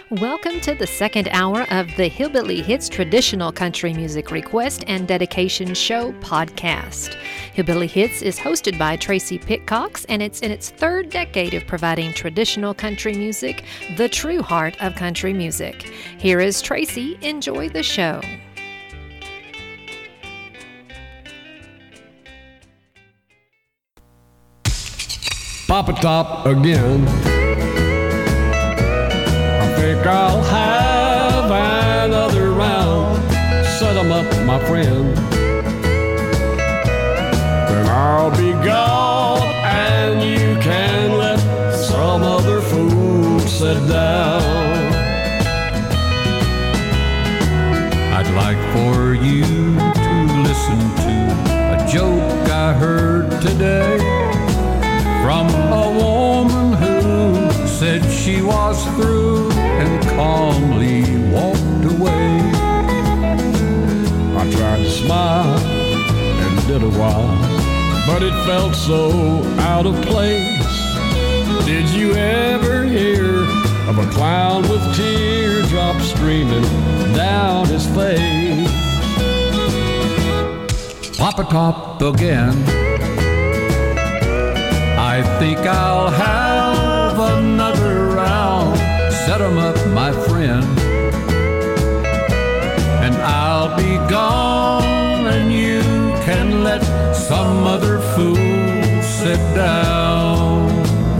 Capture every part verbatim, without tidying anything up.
Welcome to the second hour of the Hillbilly Hits Traditional Country Music Request and Dedication Show podcast. Hillbilly Hits is hosted by Tracy Pitcox, and it's in its third decade of providing traditional country music, the true heart of country music. Here is Tracy. Enjoy the show. Papa Top again. I think I'll have another round. Set 'em up, my friend. Then I'll be gone, and you can let some other fool sit down. I'd like for you to listen to a joke I heard today from a woman who said she was through and calmly walked away. I tried to smile and did a while, but it felt so out of place. Did you ever hear of a clown with teardrops streaming down his face? Papa Top again. I think I'll have another round. Set 'em up, my friend. And I'll be gone, and you can let some other fool sit down.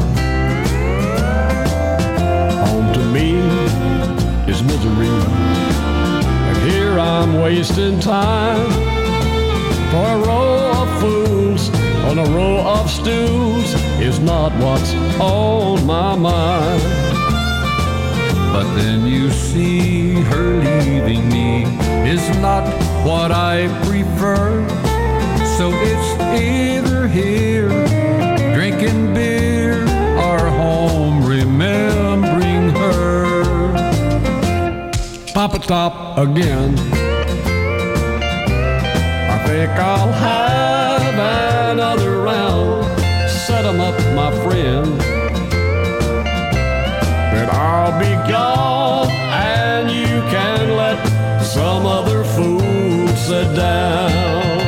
Home to me is misery, and here I'm wasting time for a row of fools on a row of stools is not what's on my mind. But then you see her leaving me is not what I prefer. So it's either here drinking beer or home remembering her. Papa Top again. I think I'll have another round. Set 'em up, my friend. Then I'll be gone, and you can let some other fool sit down.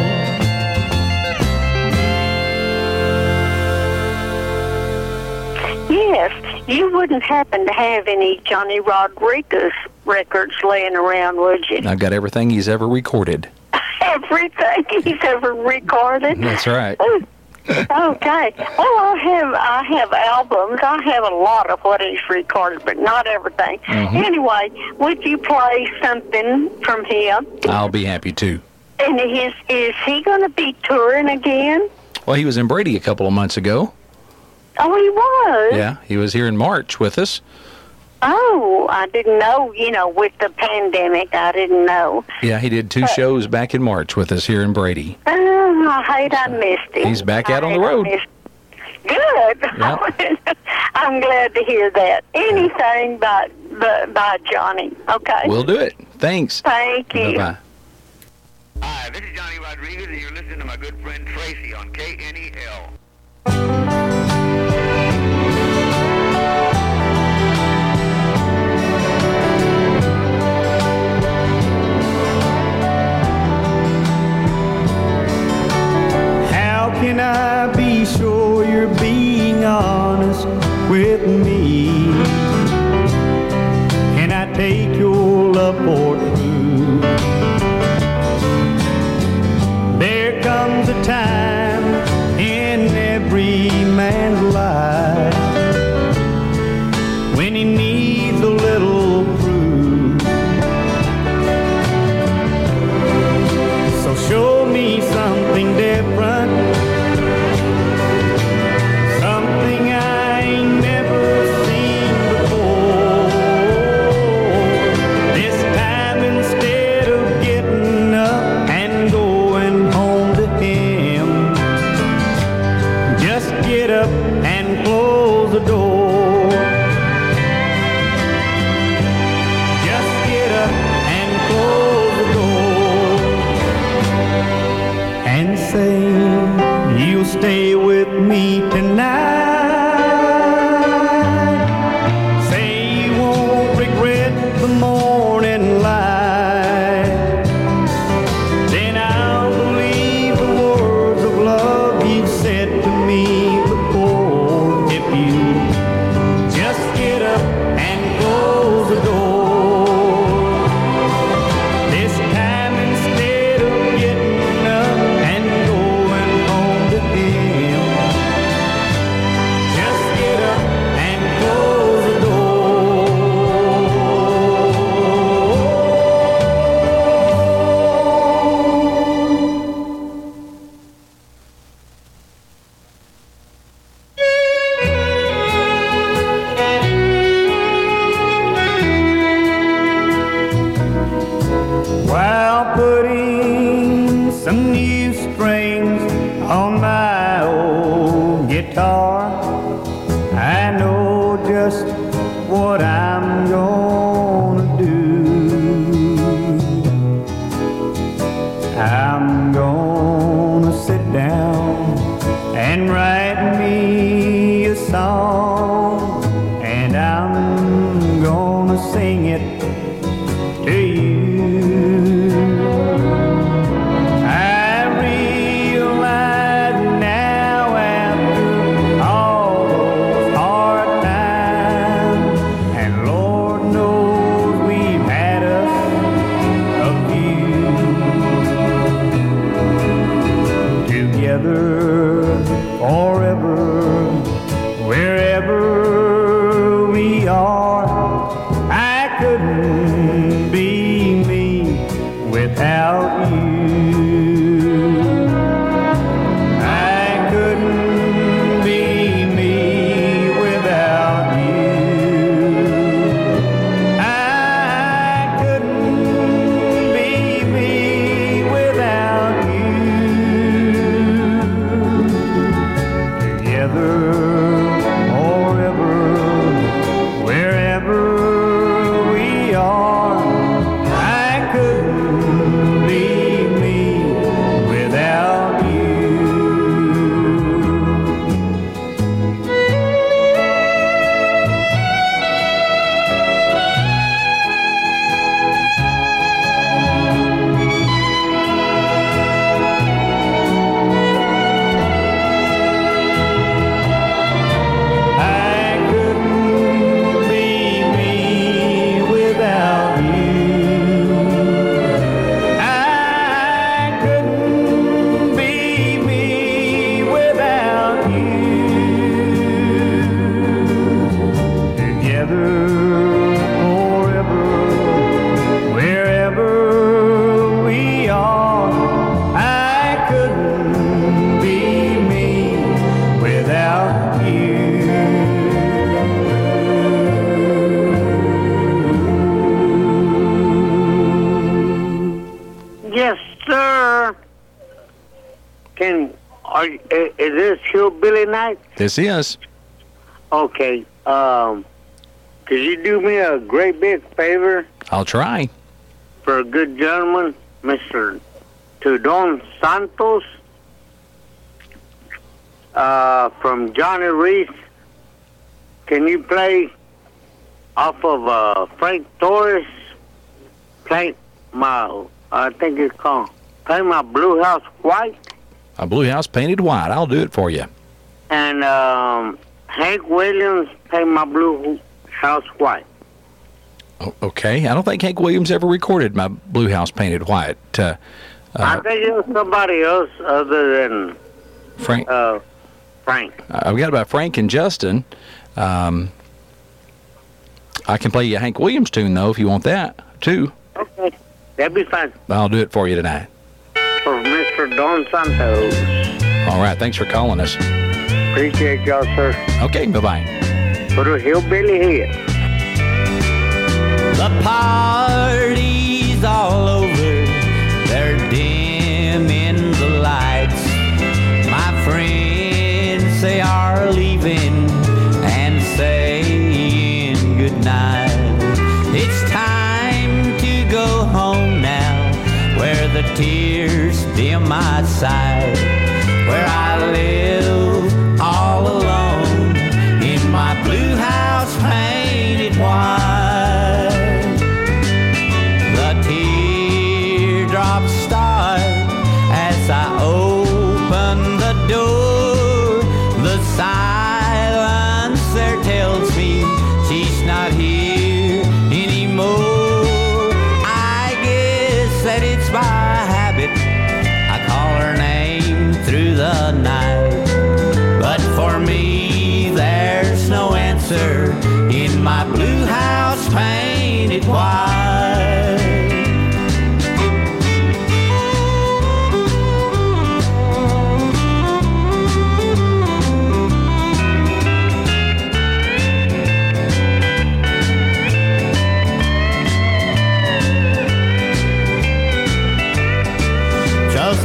Yes, you wouldn't happen to have any Johnny Rodriguez records laying around, would you? I've got everything he's ever recorded. Everything he's ever recorded? That's right. Okay. Well, I have I have albums. I have a lot of what he's recorded, but not everything. Mm-hmm. Anyway, would you play something from him? I'll be happy to. And is, is he going to be touring again? Well, he was in Brady a couple of months ago. Oh, he was? Yeah, he was here in March with us. Oh, I didn't know, you know, with the pandemic, I didn't know. Yeah, he did two but, shows back in March with us here in Brady. Oh, I hate I missed him. He's back out I on the road. Good. Yep. I'm glad to hear that. Anything by, by, by Johnny, okay? We'll do it. Thanks. Thank you. Bye-bye. Hi, this is Johnny Rodriguez, and you're listening to my good friend Tracy on K N E L. How can I be sure you're being honest with me? Can I take your love for true? There comes a time in every man's life when he needs a little proof. So show me something different, something I ain't never seen before. This time instead of getting up and going home to him, just get up and close the door. Just get up and close the door and say you'll stay with me tonight. Say you won't regret some new strings on my old guitar. I know just what I'm gonna do. I'm gonna sit down and write me a song, and I'm gonna sing it to you. I realize now after all those hard times, and Lord knows we've had us a few together forever, wherever we are. I couldn't be me without you. I couldn't be me without you. I couldn't be me without you. Together forever, wherever we are. I couldn't be me without you. I couldn't be me without you. I couldn't be me without you. Together forever, wherever we are. I couldn't be me without you. Yes, sir. Can are is this Hillbilly Night? This is. Okay. Um, could you do me a great big favor I'll try. for a good gentleman, Mister Tudon Santos, uh, from Johnny Reese? Can you play off of uh, Frank Torres? Play my, I think it's called, play my Blue House White, A Blue House Painted White. I'll do it for you. and um, Hank Williams, play my Blue House White. O- okay. I don't think Hank Williams ever recorded my Blue House Painted White. Uh, I uh, think it was somebody else other than Frank. uh, Frank. I've got about Frank and Justin. Um, I can play you a Hank Williams tune, though, if you want that, too. Okay, that'd be fine I'll do it for you tonight. for Mister Don Santos. All right. Thanks for calling us. Appreciate y'all, sir. Okay. Bye-bye. Put a hillbilly hit. The party's all over, they're dimming the lights. My friends, they are leaving and saying goodnight. It's time to go home now, where the tears dim my sight, where I live all alone in my blue house painted white. The teardrops start as I open the door. The silence there tells me she's not here anymore. I guess that it's by habit I call her name through the night.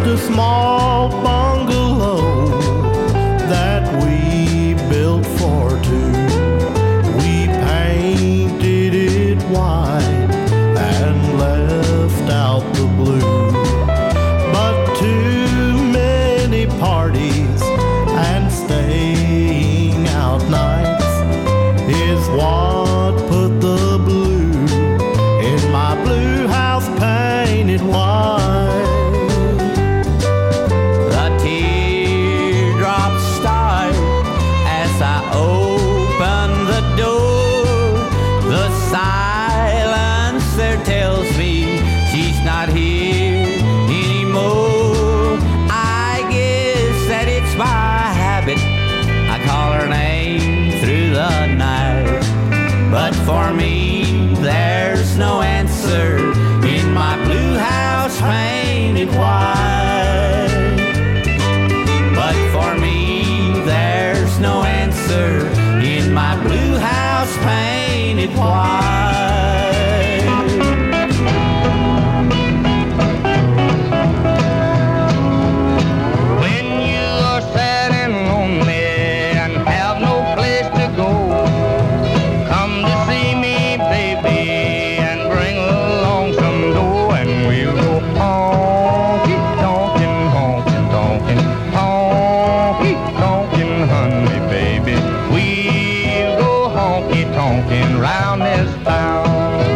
a small bungalow that we built for two. We painted it white and left out the blue. But too many parties and staying out nights is what put the blue in my blue house painted white. The teardrops start as I open the door. The silence there tells me she's not here anymore. I guess that it's my habit. I call her name through the night. But for me, there's no answer in my blue house painted white. But for me, there's no answer in my blue house painted white. When you are sad and lonely and have no place to go, come to see me, baby, and bring along some dough, and we'll go honky tonkin', honky tonkin', honky tonkin', honey, baby. We'll go honky tonkin' round this town.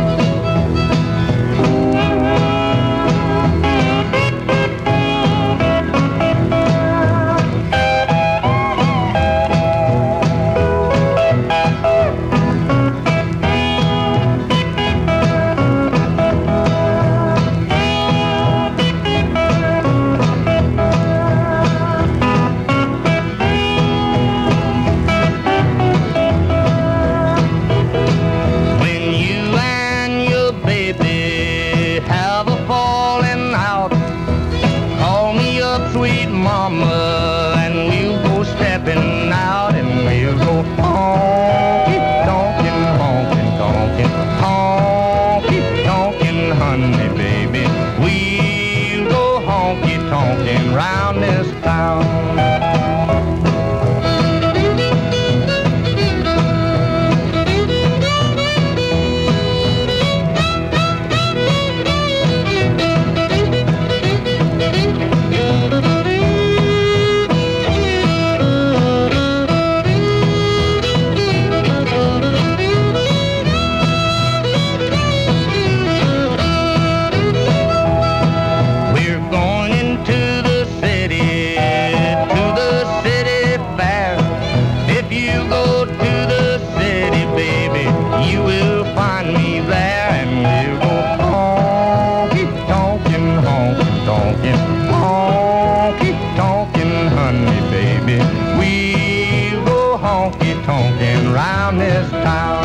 When you and your baby have a falling out, call me up, sweet mama, and we'll go stepping out, and we'll go honky tonkin', honky tonkin', honky tonkin', honey, baby. We'll go honky tonkin' round this town. We're going into the city, to the city fair. If you go to the city, baby, you will find me there, and we'll go honky tonkin', honky tonkin', honky tonkin', honey, baby. We'll go honky tonkin' round this town.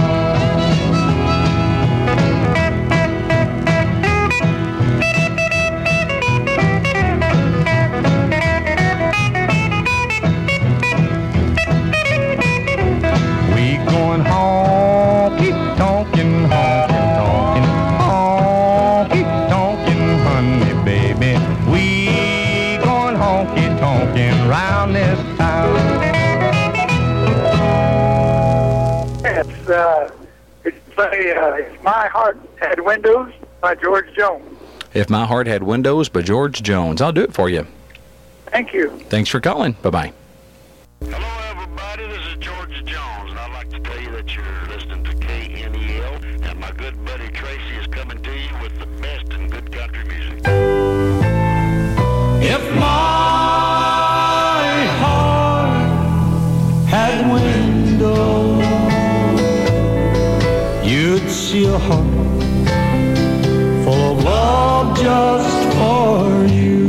We going honky tonkin', honky tonkin', honky tonkin', honey, baby. We going honky tonkin' round this town. It's, uh, it's, a, uh, it's My Heart Had Windows by George Jones. If My Heart Had Windows by George Jones. I'll do it for you. Thank you. Thanks for calling. Bye-bye. Hello, everybody. This is George Jones, and I'd like to tell you that you're listening to K N E L, and my good buddy Tracy is coming to you with the best in good country music. If my heart had windows, you'd see a heart full of love just for you.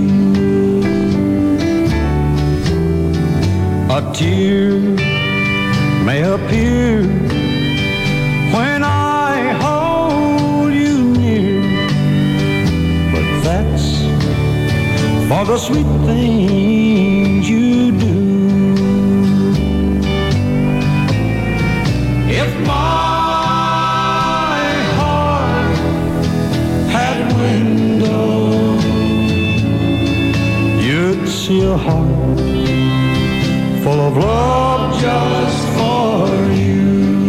A tear may appear when I hold you near, but that's for the sweet things you do. If my heart had windows, a heart full of love just for you.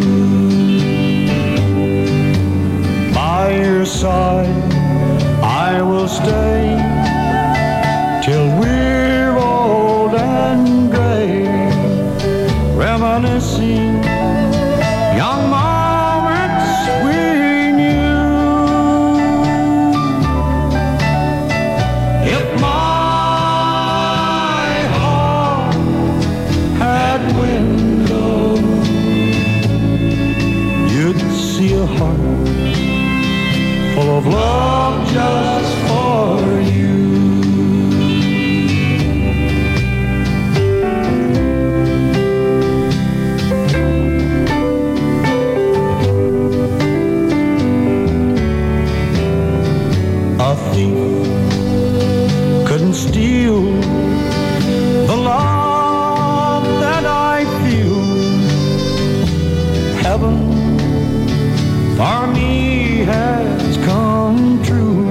By your side I will stay till we're old and gray, reminiscing young moments we knew. If my heart had windows, you'd see a heart full of love just for you. A thief couldn't steal the love that I feel. Heaven for me has come true.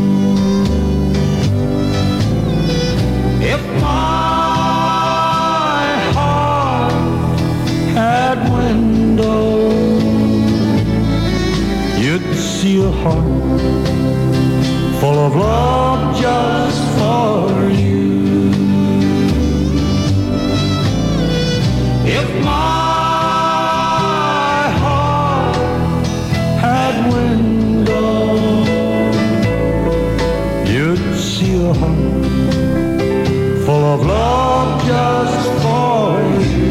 If my heart had windows, you'd see a heart full of love just for you. If my heart had windows, you'd see a heart full of love just for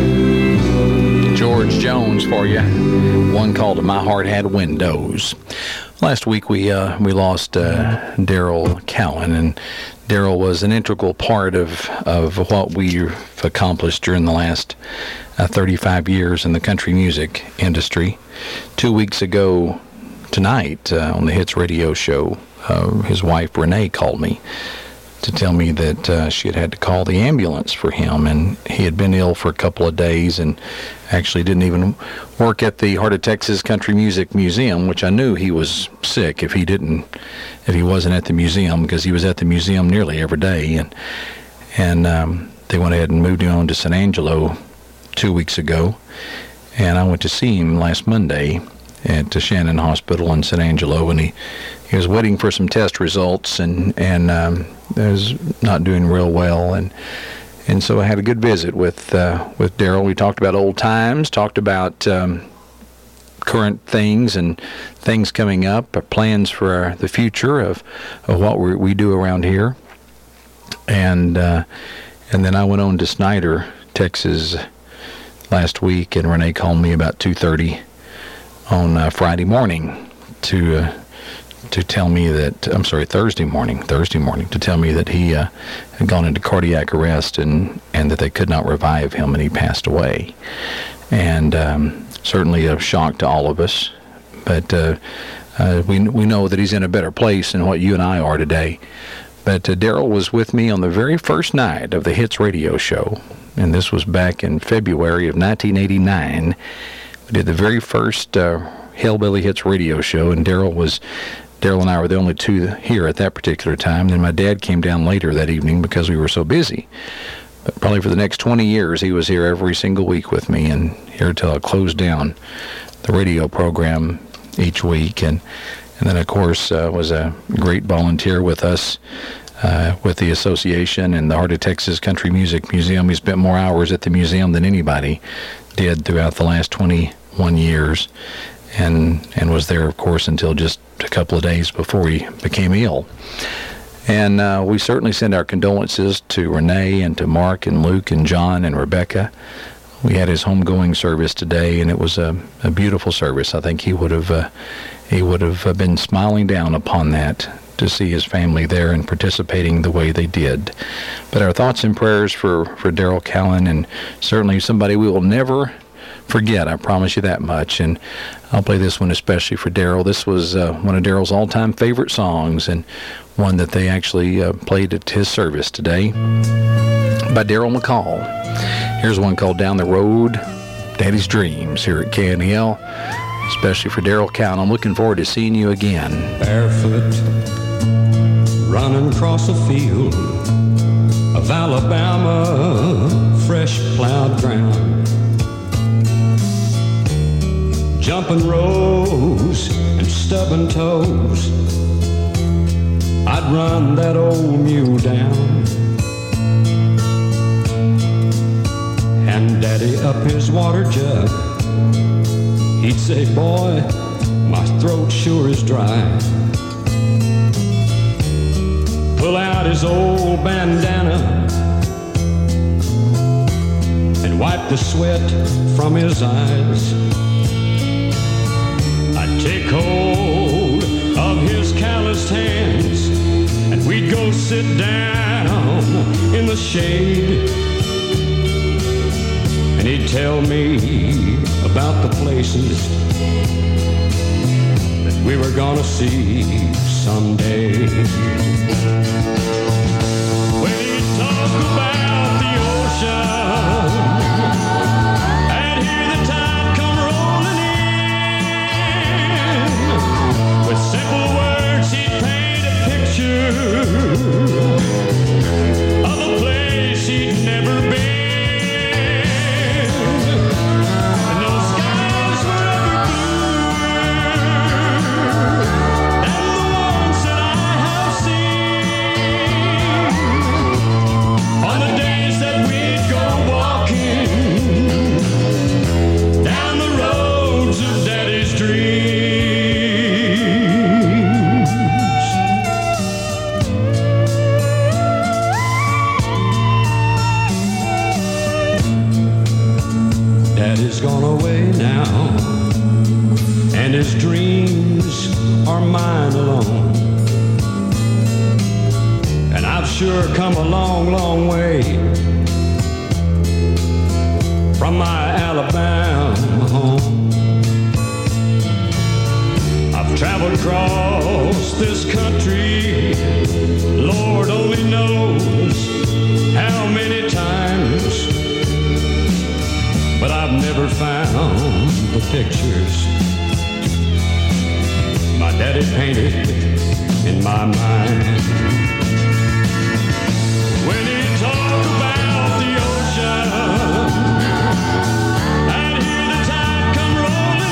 you. George Jones for you. One called My Heart Had Windows. Last week we uh, we lost uh, Daryl Callan, and Daryl was an integral part of, of what we've accomplished during the last uh, thirty-five years in the country music industry. Two weeks ago tonight uh, on the Hits radio show, uh, his wife Renee called me to tell me that uh, she had had to call the ambulance for him, and he had been ill for a couple of days and actually didn't even work at the Heart of Texas Country Music Museum, which I knew he was sick if he didn't, if he wasn't at the museum, because he was at the museum nearly every day. And and um, they went ahead and moved him on to San Angelo two weeks ago, and I went to see him last Monday at the Shannon Hospital in San Angelo, and he, he was waiting for some test results, and and um, was not doing real well, and and so I had a good visit with uh, with Daryl. We talked about old times, talked about um, current things and things coming up, our plans for our, the future of, of what we, we do around here, and uh, and then I went on to Snyder, Texas, last week, and Renee called me about two thirty on uh, Friday morning to uh, to tell me that, I'm sorry, Thursday morning, Thursday morning, to tell me that he uh, had gone into cardiac arrest and, and that they could not revive him, and he passed away. And um, certainly a shock to all of us, but uh, uh, we we know that he's in a better place than what you and I are today. But uh, Daryl was with me on the very first night of the Hits radio show, and this was back in February of nineteen eighty-nine. We did the very first uh, Hillbilly Hits radio show, and Daryl was Daryl and I were the only two here at that particular time. Then my dad came down later that evening because we were so busy. But probably for the next twenty years, he was here every single week with me, and here till I closed down the radio program each week. And, and then, of course, uh, was a great volunteer with us uh, with the association and the Heart of Texas Country Music Museum. He spent more hours at the museum than anybody did throughout the last twenty-one years. And and was there, of course, until just a couple of days before he became ill. And uh, we certainly send our condolences to Renee and to Mark and Luke and John and Rebecca. We had his homegoing service today, and it was a, a beautiful service. I think he would have uh, he would have been smiling down upon that to see his family there and participating the way they did. But our thoughts and prayers for, for Daryl Callan, and certainly somebody we will never forget, I promise you that much. And I'll play this one especially for Daryl. This was uh, one of Daryl's all-time favorite songs, and one that they actually uh, played at his service today, by Daryl McCall. Here's one called Down the Road, Daddy's Dreams, here at K N E L, especially for Daryl Callan. I'm looking forward to seeing you again. Barefoot, running across a field, of Alabama, fresh plowed ground. Jumping rows and stubbing toes, I'd run that old mule down. And Daddy up his water jug, he'd say, boy, my throat sure is dry. Pull out his old bandana and wipe the sweat from his eyes. I'd take hold of his calloused hands and we'd go sit down in the shade. And he'd tell me about the places that we were gonna see someday. When he'd talk about the ocean and hear the tide come rolling in, with simple words he'd paint a picture of a place he'd never been. His dreams are mine alone. And I've sure come a long, long way from my Alabama home. I've traveled across this country, Lord only knows how many times, but I've never found the pictures my daddy painted in my mind. When he talked about the ocean and hear the tide come rolling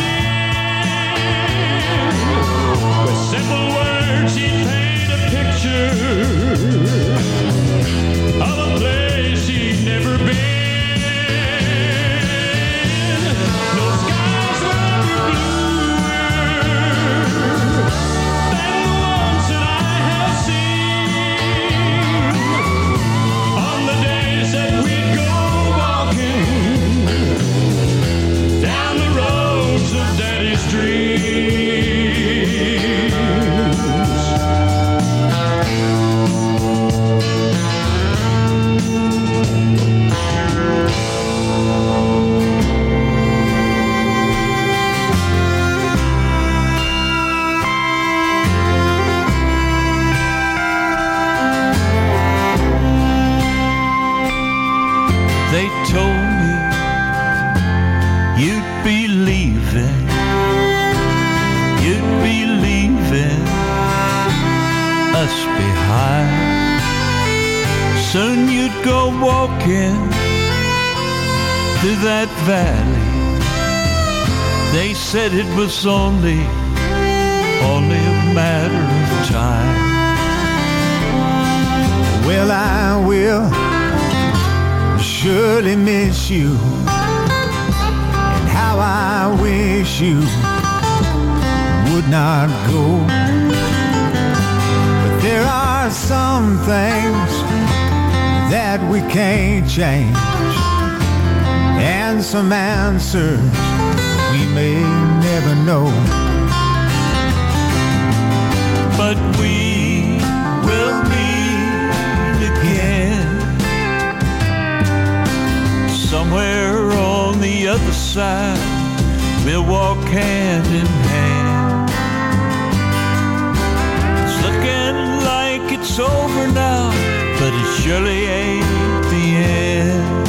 in, with simple words he'd paint a picture of a place he'd never been. Soon you'd go walking through that valley. They said it was only, only a matter of time. Well, I will surely miss you, and how I wish you would not go. But there are some things that we can't change, and some answers we may never know. But we will meet again, somewhere on the other side. We'll walk hand in hand. It's looking like it's over now, but it surely ain't the end.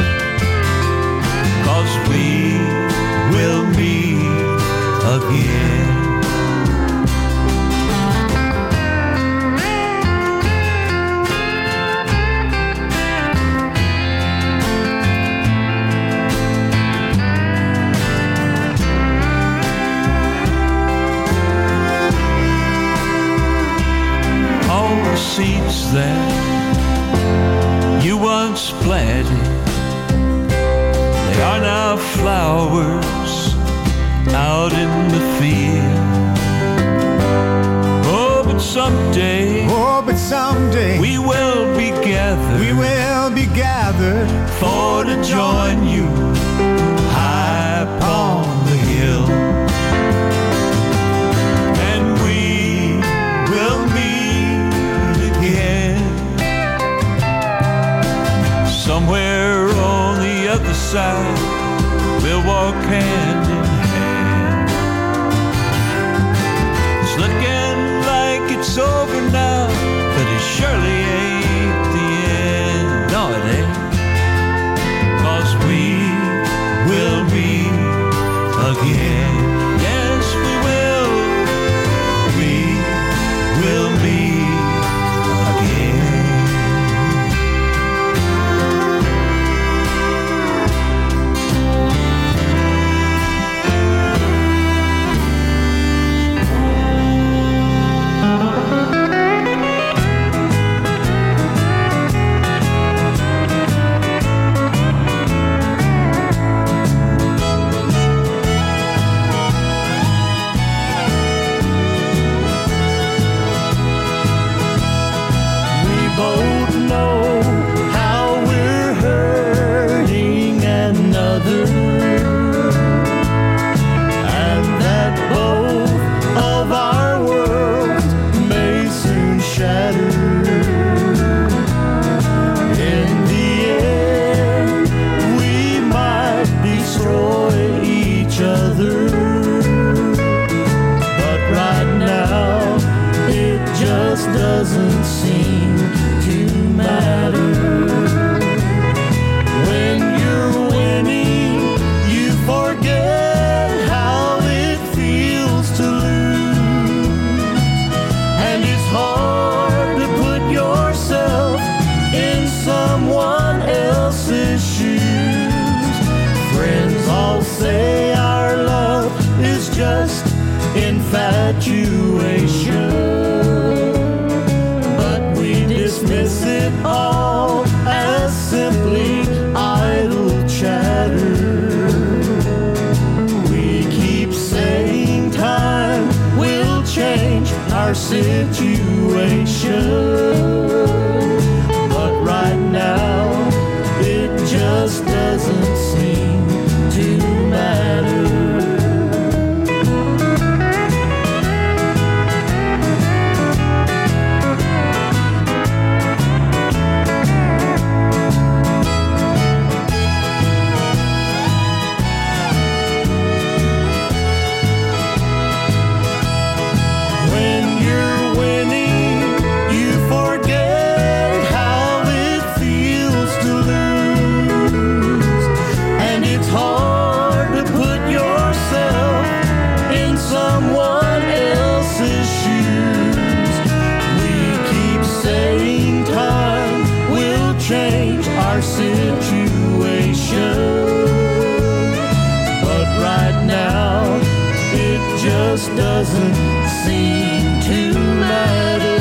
'Cause we will meet again. seeds that you once planted, they are now flowers out in the field. Oh, but someday, oh, but someday we will be gathered, we will be gathered for to join you high upon the hill, and we will meet again somewhere on the other side. We'll walk hand in hand. It's looking like it's over now, but it surely ain't the end. No, it ain't. 'Cause we will meet again. Yes, we will. We will meet again. Doesn't seem to matter. When you're winning, you forget how it feels to lose, and it's hard to put yourself in someone else's shoes. Friends all say our love is just infatuation, dismiss it all as simply idle chatter. We keep saying time will change our situation, but right now it just doesn't seem to matter. Situation, but right now it just doesn't seem to matter.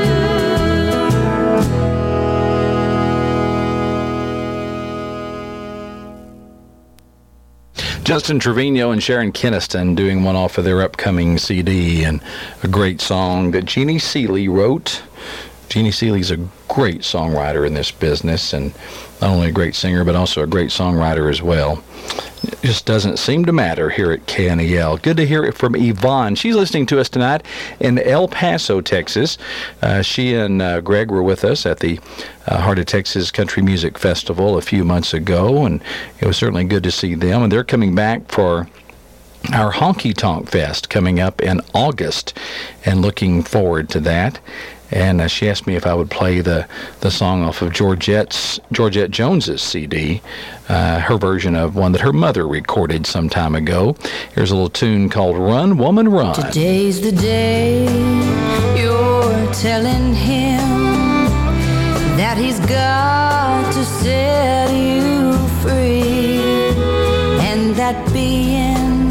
Justin Trevino and Sharon Keniston doing one off of their upcoming C D, and a great song that Jeannie Seely wrote. Jeannie Seely's a great songwriter in this business, and not only a great singer, but also a great songwriter as well. It just doesn't seem to matter here at K N E L. Good to hear it from Yvonne. She's listening to us tonight in El Paso, Texas. Uh, she and uh, Greg were with us at the uh, Heart of Texas Country Music Festival a few months ago, and it was certainly good to see them. And they're coming back for our Honky Tonk Fest coming up in August, and looking forward to that. And uh, she asked me if I would play the, the song off of Georgette's Georgette Jones's C D, uh, her version of one that her mother recorded some time ago. Here's a little tune called Run, Woman, Run. Today's the day you're telling him that he's got to set you free, and that being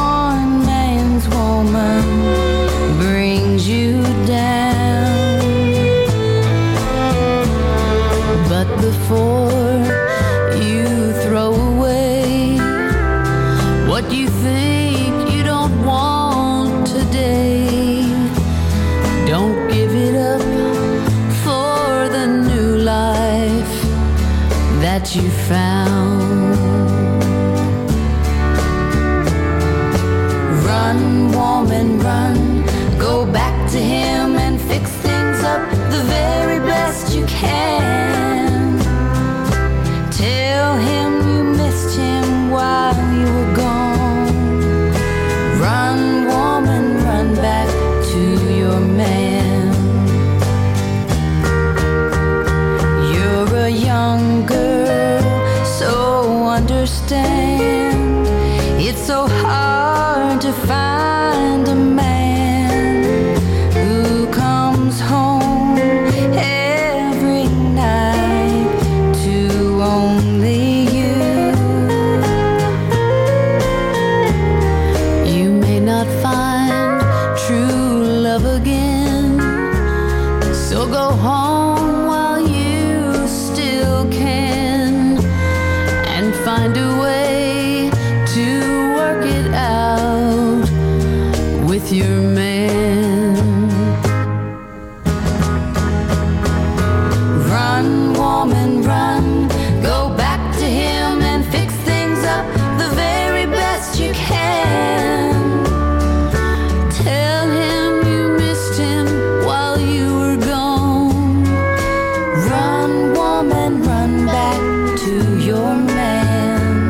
one man's woman brings you down. to him and fix things up the very best you can. Tell him you missed him while you were gone. Run, woman, run back to your man. You're a young girl, so understand. It's so hard to find a man who comes home every night to only you. You may not find true love again, so go home while you still can and find a way to work it out with your man. Run, woman, run. Go back to him and fix things up the very best you can. Tell him you missed him while you were gone. Run, woman, run back to your man.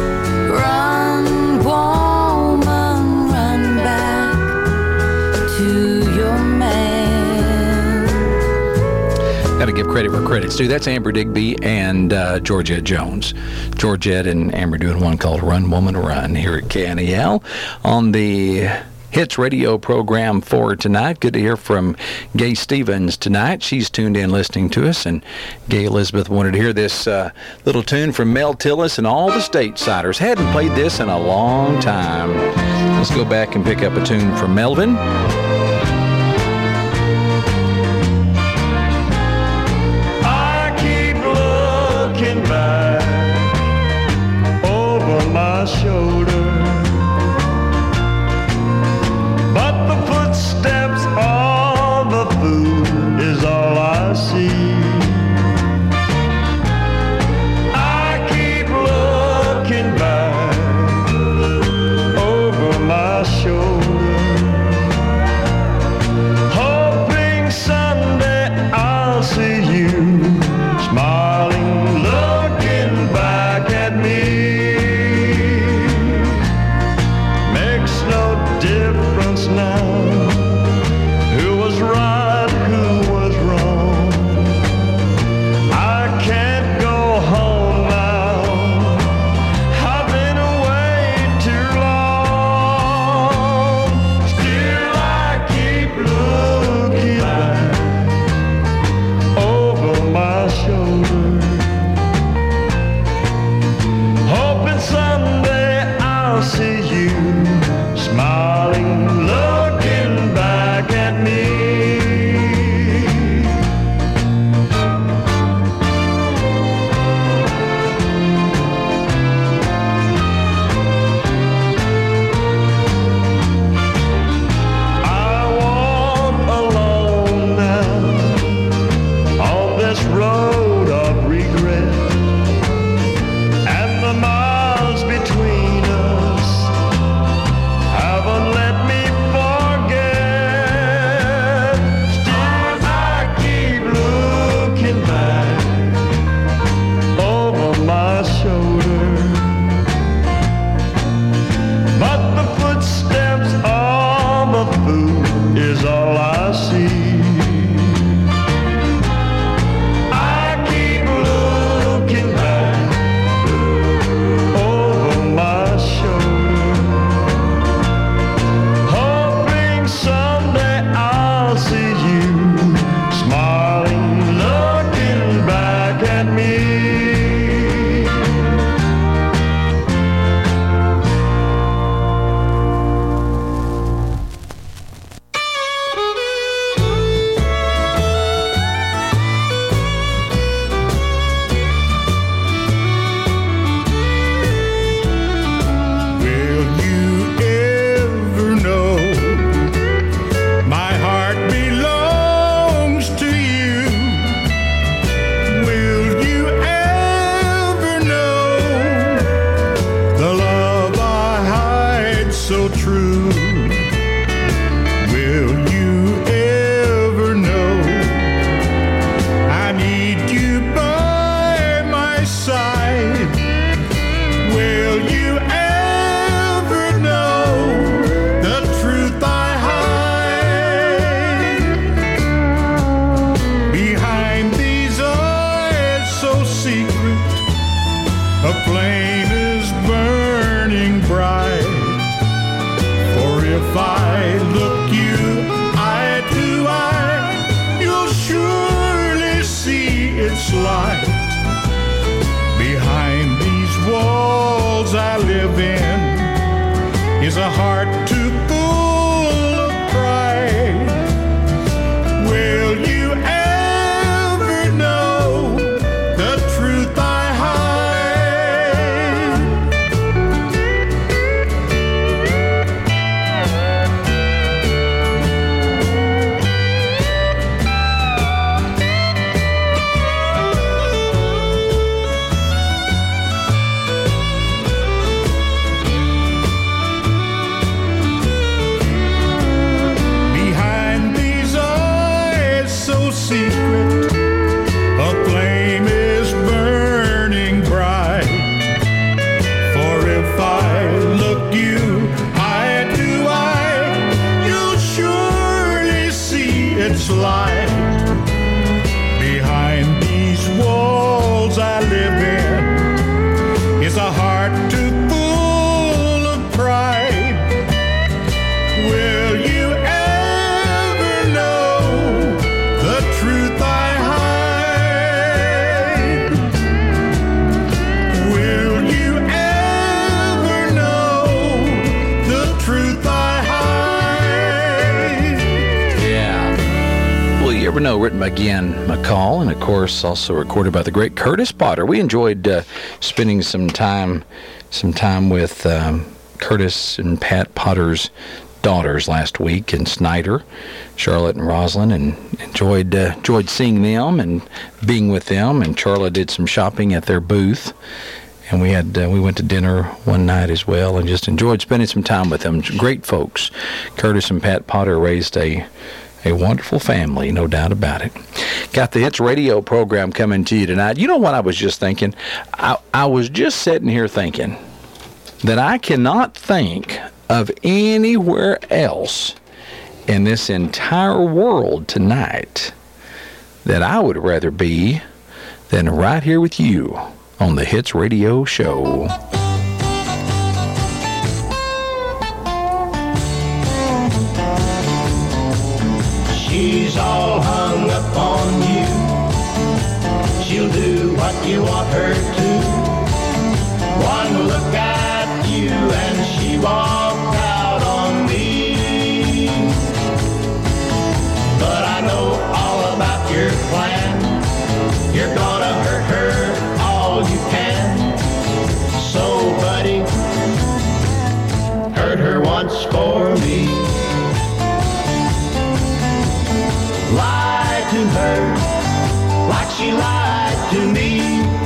Run, woman, run back to your man. Got to give credit where credit's due. That's Amber Digby and uh, Georgette Jones. Georgette and Amber doing one called Run, Woman, Run here at K N E L on the Hits radio program for tonight. Good to hear from Gay Stevens tonight. She's tuned in listening to us, and Gay Elizabeth wanted to hear this uh, little tune from Mel Tillis and all the Statesiders. Hadn't played this in a long time. Let's go back and pick up a tune from Melvin. I keep looking back over my shoulder, but the footsteps of a fool is all I see. I keep looking back over my shoulder, is a heart too full of pride. Will you ever know the truth I secret, a flame is burning bright. For if I look you eye to eye, you'll surely see its light. Behind these walls I live in is a heart too full of pride. Will you ever know the truth I hide? Will you ever know the truth I hide? Yeah. Will you ever know? Written by Glenn McCall, and of course also recorded by the great Curtis Potter. We enjoyed uh, spending some time, some time with um, Curtis and Pat Potter's daughters last week in Snyder, Charlotte and Roslyn, and enjoyed uh, enjoyed seeing them and being with them. And Charlotte did some shopping at their booth, and we had uh, we went to dinner one night as well, and just enjoyed spending some time with them. Great folks. Curtis and Pat Potter raised a a wonderful family, no doubt about it. Got the Hits Radio program coming to you tonight. You know what I was just thinking? I, I was just sitting here thinking that I cannot think of anywhere else in this entire world tonight that I would rather be than right here with you on the Hits Radio Show. She's all hung up on you. She'll do what you want her to. One look at you and she walked out on me. But I know all about your plan. You're gonna hurt her all you can. So buddy, hurt her once for me. Lie to her like she lied to me.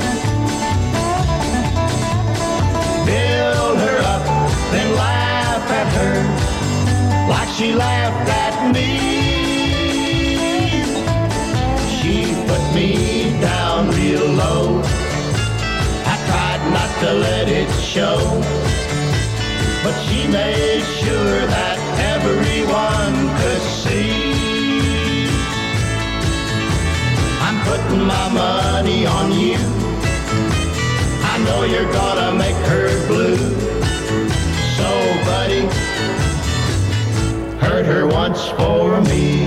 Build her up, then laugh at her like she laughed at me. She put me down real low. I tried not to let it show, but she made sure that everyone could see. I'm putting my money on you. I know you're gonna make her blue. So buddy, hurt her once for me.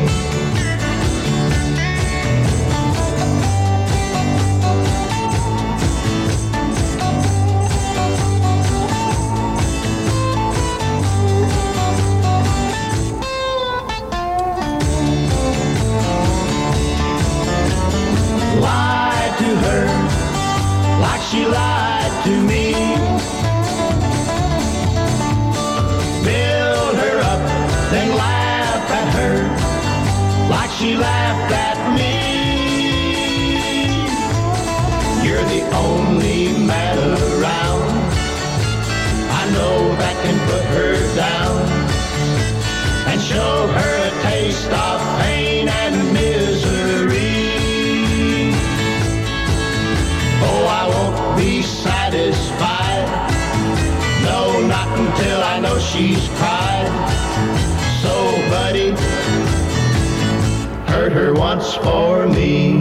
Lie to her like she lied to me. Build her up, then laugh at her like she laughed at me. You're the only man around I know that can put her down and show her a taste of pain and misery. Oh, I won't be satisfied. No, not until I know she's cried. So, buddy, hurt her once for me.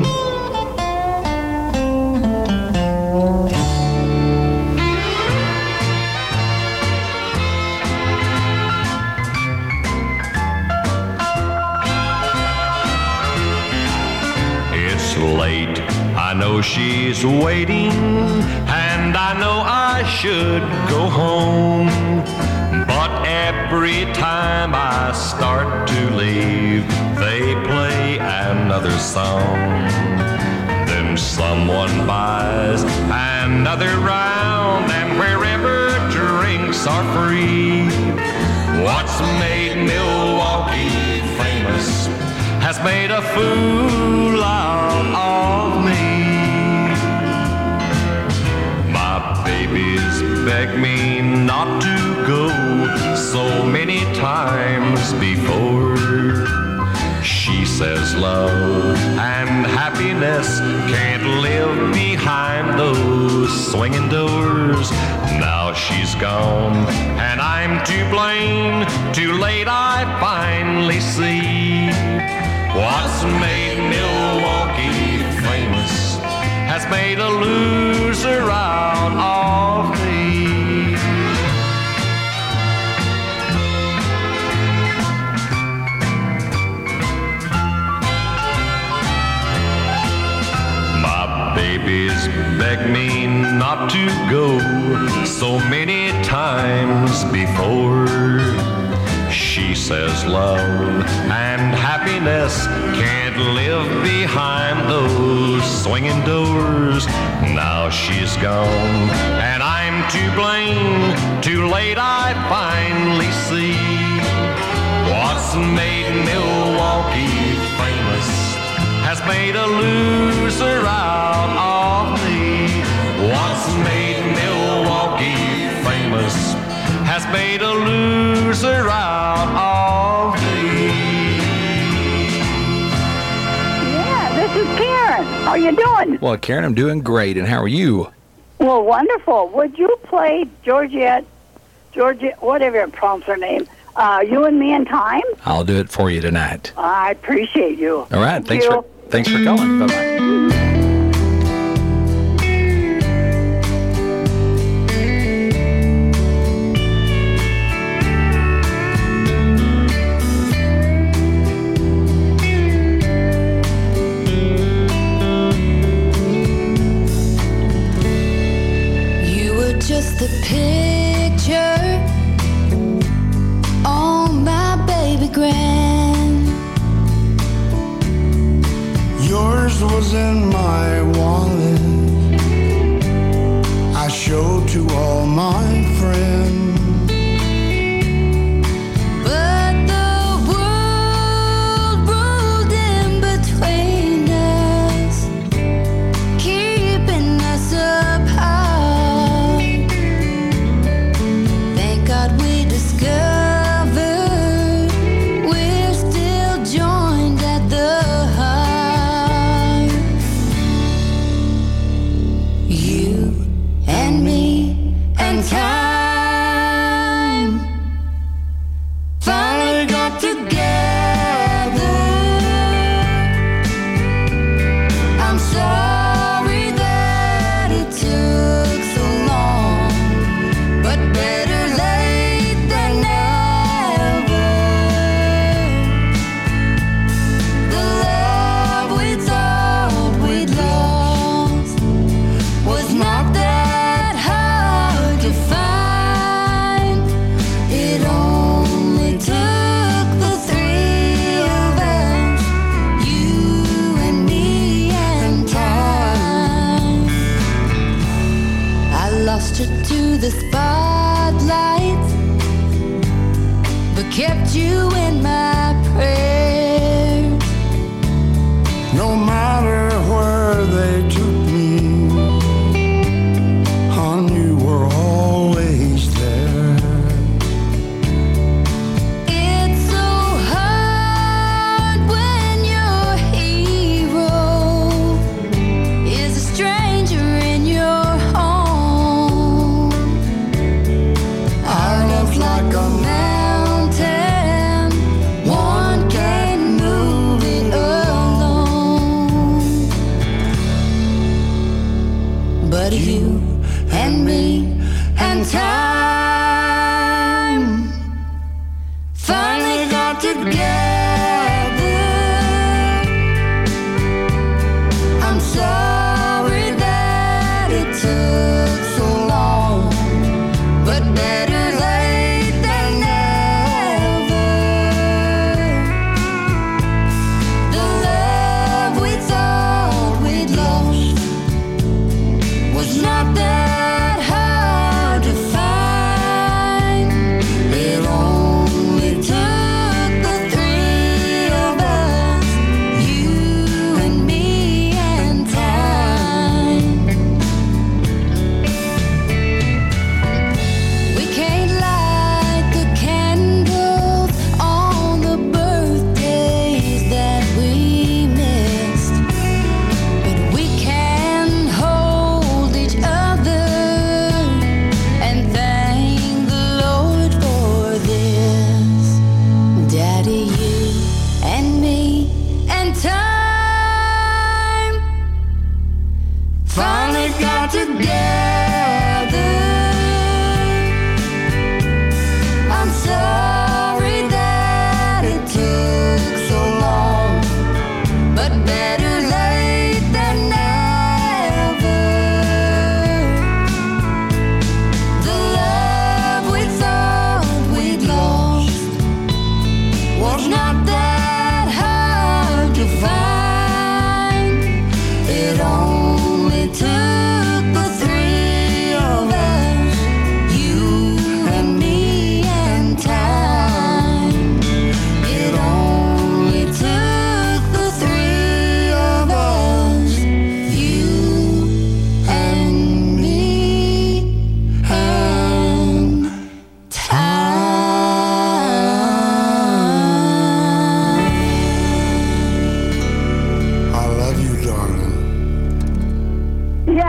It's late, I know she's waiting, and I know I should go home. But But every time I start to leave, they play another song. Then someone buys another round, and wherever drinks are free, what's made Milwaukee famous has made a fool out of me. My babies beg me not to go so many times before. She says love and happiness can't live behind those swinging doors. Now she's gone and I'm to blame. Too late I finally see what's made Milwaukee famous has made a loser out of me. Babies beg me not to go so many times before. She says love and happiness can't live behind those swinging doors. Now she's gone and I'm to blame. Too late I finally see what's made Milwaukee famous has made a loser out of me. What's made Milwaukee famous has made a loser out of me. Yeah, this is Karen. How are you doing? Well, Karen, I'm doing great, and how are you? Well, wonderful. Would you play Georgette, Georgette, whatever you pronounce her name, uh, You and Me in Time? I'll do it for you tonight. I appreciate you. All right, Thank thanks you. for thanks for calling. Bye-bye. Just the picture on my baby grand. Yours was in my wallet, I showed to all my friends. But the world rolled in between us, keeping us apart. God, we discovered we're still joined at the heart. You and me and time.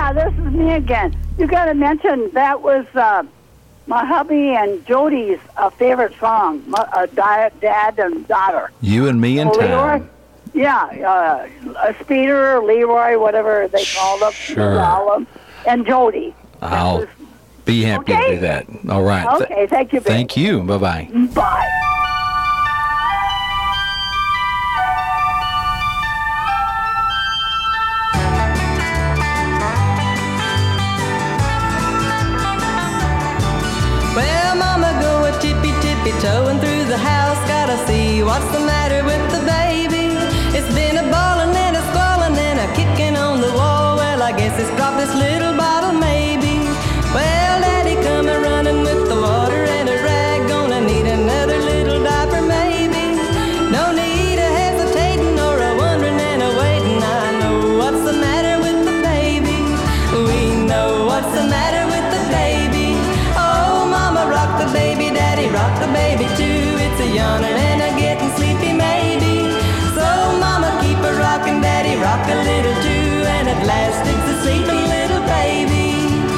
Yeah, this is me again. You got to mention that was uh, my hubby and Jody's uh, favorite song, uh, Dad and Daughter. You and Me in Oh, Town. Leroy? Yeah, uh, a Speeder, Leroy, whatever they call them. Sure. Call them, and Jody. I'll be happy Okay. to do that. All right. Th- Okay, thank you, babe. Thank you. Bye-bye. Bye. Well, Mama, go a tippy tippy toeing through the house. Gotta see what's the matter with the baby. It's been a bawling and a squalling and a kicking on the wall. Well, I guess it's dropped this little bottle, maybe. Well, Daddy coming running with the water and a rag. Gonna need another little diaper, maybe. No need of hesitating or a wondering and a waiting. I know what's the matter with the baby. We know what's the matter with the baby. Oh, Mama, rock the baby, Daddy, rock the baby too. It's a yawning and a getting sleepy, maybe. So, Mama, keep a rockin', Daddy, rock a little too. And at last it's a sleeping little baby.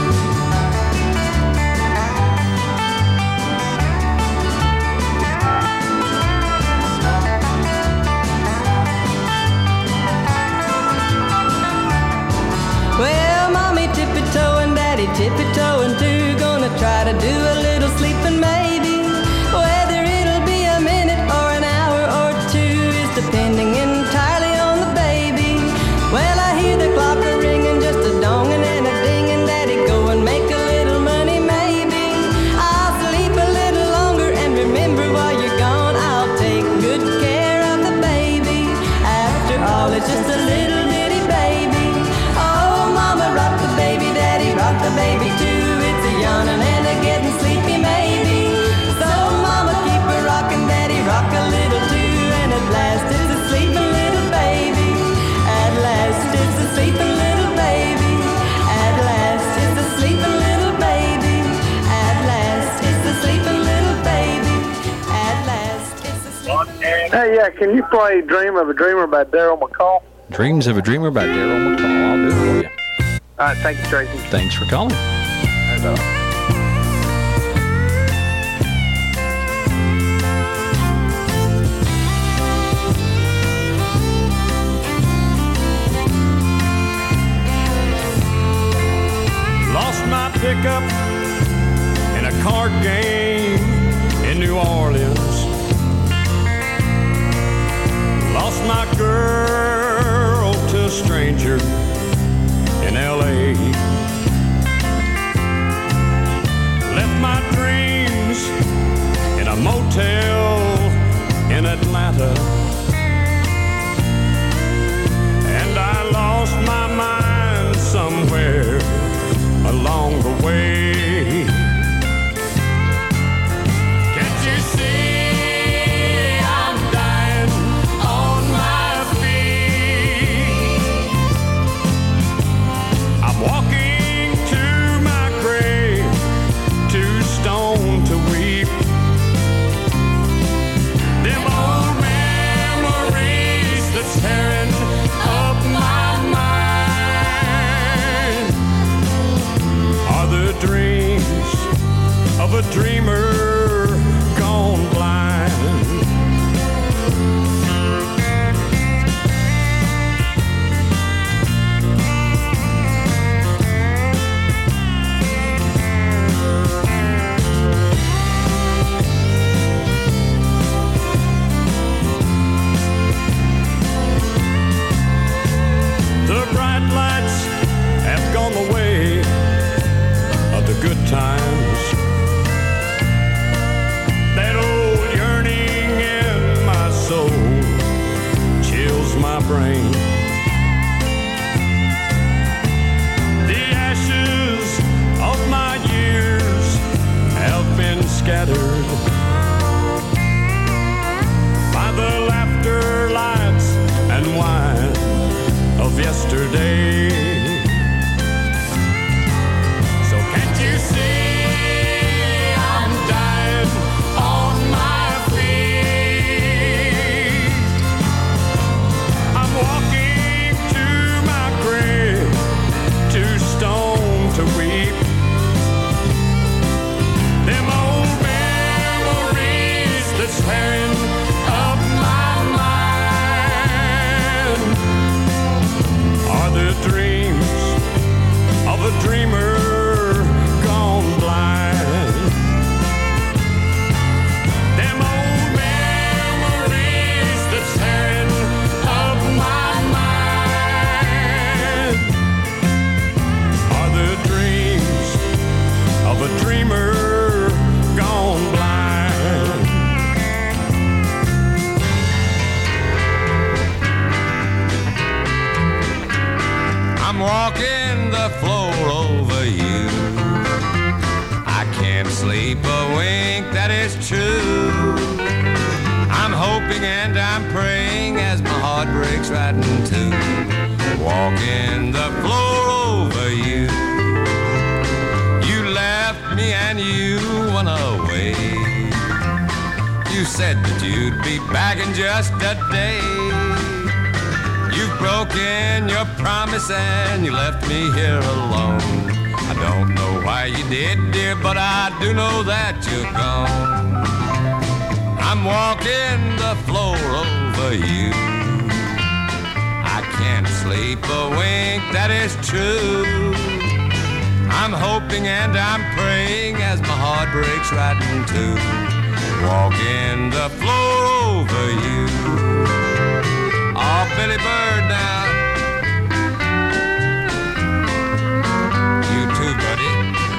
Well, Mommy tippy-toeing, Daddy tippy-toeing too. Gonna try to do a little sleeping maybe. Whether it'll be a minute or an hour or two is depending entirely on the baby. Well, I hear the clock a-ringing, just a donging and a dinging. Daddy, go and make a little money maybe. I'll sleep a little longer and remember while you're gone, I'll take good care of the baby. After all, it's just a little bitty baby. Oh, Mama, rock the baby, Daddy, rock the baby too. It's a yawning and a getting sleepy maybe. So, Mama, keep her rockin', Daddy, rock a little too. And at last it's a sleeping little baby. At last it's a sleeping little baby. At last it's a sleeping little baby. At last it's a sleeping little baby. At last it's a sleeping. Hey, yeah, can you play Dream of a Dreamer by Daryl McCall? Dreams of a Dreamer by Daryl McCall. I'll do it for you. All right, thank you, Tracy. Thanks for calling. All right, bye. Lost my pickup in a card game in New Orleans. Lost my girl to a stranger in L A. Left my dreams in a motel in Atlanta. And I lost my mind somewhere along the way. Can't you see I'm dying on my feet? I'm walking to my grave, too stoned to weep. Them old memories that's tearing up my mind are the dreams of a dreamer gone blind. The bright lights have gone the way of the good times. That old yearning in my soul chills my brain. The ashes of my years have been scattered by the laughter, lights, and wine of yesterday. So can't you see I'm dying on my feet? I'm walking breaks right in two. Walking the floor over you. You left me and you went away. You said that you'd be back in just a day. You've broken your promise and you left me here alone. I don't know why you did, dear, but I do know that you're gone. I'm walking the floor over you. I can't sleep a wink, that is true. I'm hoping and I'm praying as my heart breaks right in two. Walking the floor over you. Oh, Billy Bird now. You too, buddy.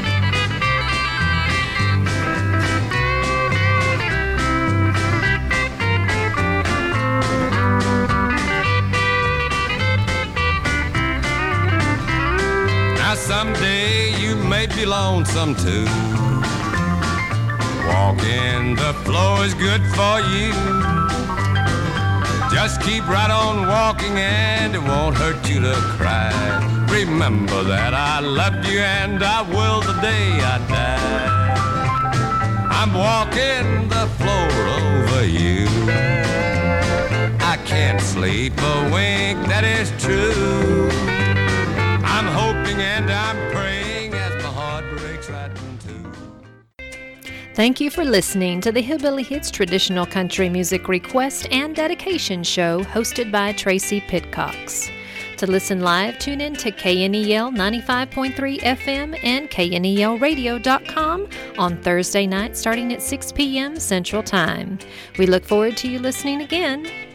Now someday you may be lonesome too. Walking the floor is good for you. Just keep right on walking and it won't hurt you to cry. Remember that I loved you and I will the day I die. I'm walking the floor over you. I can't sleep a wink, that is true. I'm hoping and I'm praying as my heart breaks right in two. Thank you for listening to the Hillbilly Hits Traditional Country Music Request and Dedication Show hosted by Tracy Pitcox. To listen live, tune in to K N E L ninety-five point three F M and K N E L radio dot com on Thursday night starting at six p.m. Central Time. We look forward to you listening again.